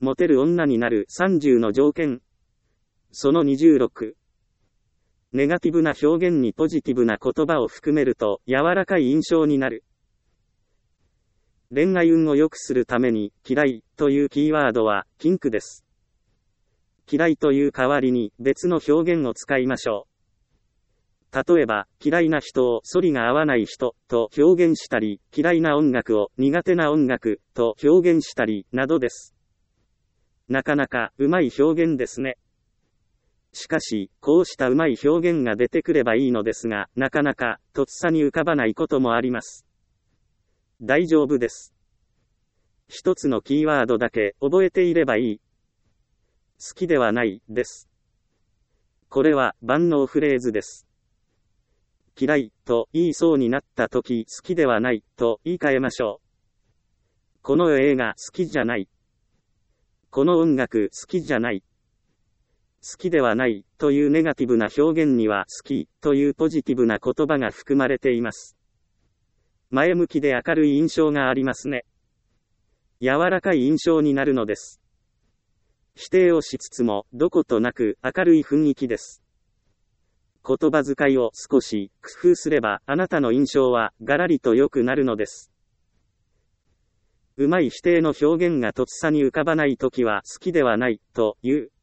モテる女になる30の条件。その26。ネガティブな表現にポジティブな言葉を含めると柔らかい印象になる。恋愛運を良くするために、嫌いというキーワードはキンクです。嫌いという代わりに別の表現を使いましょう。例えば、嫌いな人を反りが合わない人と表現したり、嫌いな音楽を苦手な音楽と表現したりなどです。なかなかうまい表現ですね。しかし、こうしたうまい表現が出てくればいいのですが、なかなかとっさに浮かばないこともあります。大丈夫です。一つのキーワードだけ覚えていればいい。好きではないです。これは万能フレーズです。嫌いと言いそうになったとき、好きではないと言い換えましょう。この映画好きじゃない。この音楽好きじゃない。好きではないというネガティブな表現には好きというポジティブな言葉が含まれています。前向きで明るい印象がありますね。柔らかい印象になるのです。否定をしつつもどことなく明るい雰囲気です。言葉遣いを少し工夫すればあなたの印象はガラリと良くなるのです。うまい否定の表現がとっさに浮かばないときは好きではないという